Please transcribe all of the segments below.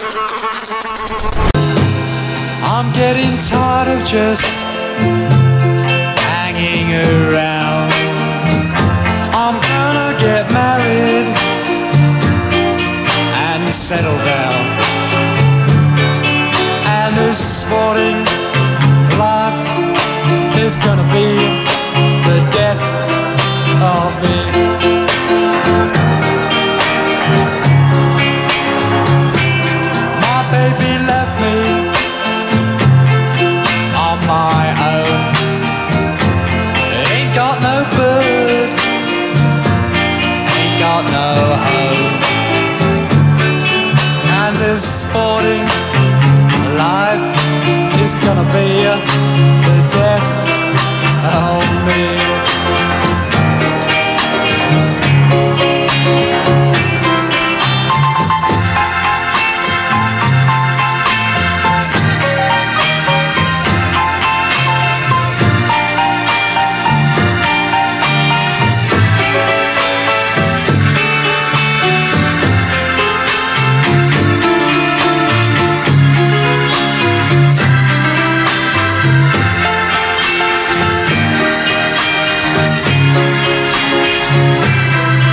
I'm getting tired of just hanging around. I'm gonna get married and settle down. And this sporting life is gonna be the death of me. My baby left me on my own. Ain't got no bird, ain't got no home. And this sporting life is gonna be the death of me.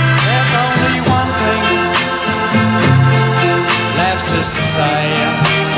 To say